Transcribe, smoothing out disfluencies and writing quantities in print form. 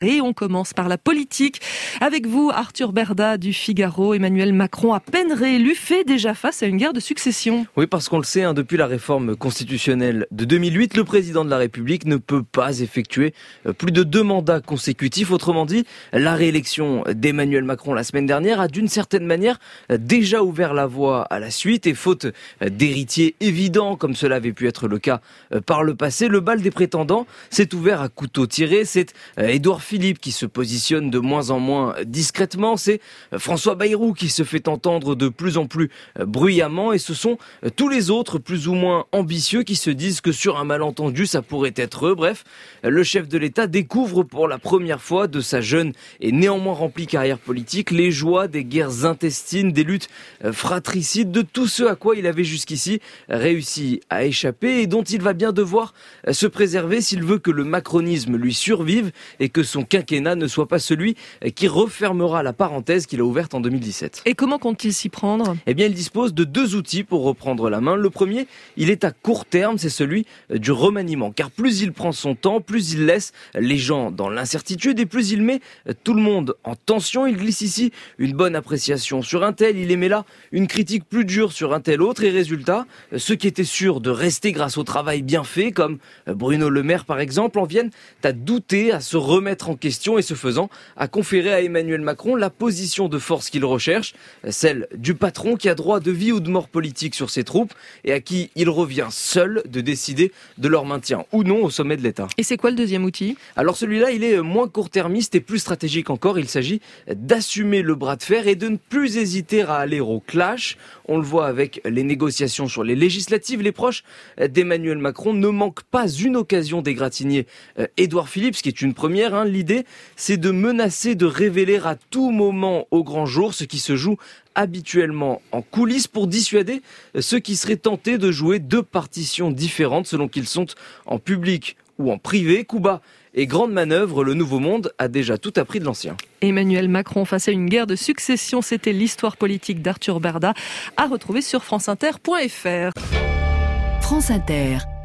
Et on commence par la politique. Avec vous, Arthur Berda du Figaro. Emmanuel Macron, à peine réélu, fait déjà face à une guerre de succession. Oui, parce qu'on le sait, depuis la réforme constitutionnelle de 2008, le président de la République ne peut pas effectuer plus de 2 mandats consécutifs. Autrement dit, la réélection d'Emmanuel Macron la semaine dernière a d'une certaine manière déjà ouvert la voie à la suite. Et faute d'héritier évident, comme cela avait pu être le cas par le passé, le bal des prétendants s'est ouvert à couteau tiré. C'est Édouard Philippe qui se positionne de moins en moins discrètement, c'est François Bayrou qui se fait entendre de plus en plus bruyamment, et ce sont tous les autres plus ou moins ambitieux qui se disent que sur un malentendu ça pourrait être eux. Bref, le chef de l'État découvre pour la première fois de sa jeune et néanmoins remplie carrière politique les joies des guerres intestines, des luttes fratricides, de tout ce à quoi il avait jusqu'ici réussi à échapper et dont il va bien devoir se préserver s'il veut que le macronisme lui survive et que son quinquennat ne soit pas celui qui refermera la parenthèse qu'il a ouverte en 2017. Et comment compte-t-il s'y prendre ? Eh bien, il dispose de 2 outils pour reprendre la main. Le premier, il est à court terme, c'est celui du remaniement. Car plus il prend son temps, plus il laisse les gens dans l'incertitude et plus il met tout le monde en tension. Il glisse ici une bonne appréciation sur un tel, il émet là une critique plus dure sur un tel autre. Et résultat, ceux qui étaient sûrs de rester grâce au travail bien fait, comme Bruno Le Maire par exemple, en viennent à douter, à se remettre en question et ce faisant à conférer à Emmanuel Macron la position de force qu'il recherche, celle du patron qui a droit de vie ou de mort politique sur ses troupes et à qui il revient seul de décider de leur maintien ou non au sommet de l'État. Et c'est quoi le deuxième outil ? Alors celui-là, il est moins court-termiste et plus stratégique encore. Il s'agit d'assumer le bras de fer et de ne plus hésiter à aller au clash. On le voit avec les négociations sur les législatives. Les proches d'Emmanuel Macron ne manquent pas une occasion d'égratigner Édouard Philippe, ce qui est une première. L'idée, c'est de menacer de révéler à tout moment au grand jour ce qui se joue habituellement en coulisses pour dissuader ceux qui seraient tentés de jouer 2 partitions différentes selon qu'ils sont en public ou en privé. Coup bas et grande manœuvre, le nouveau monde a déjà tout appris de l'ancien. Emmanuel Macron face à une guerre de succession, c'était l'histoire politique d'Arthur Berda, à retrouver sur franceinter.fr. France Inter.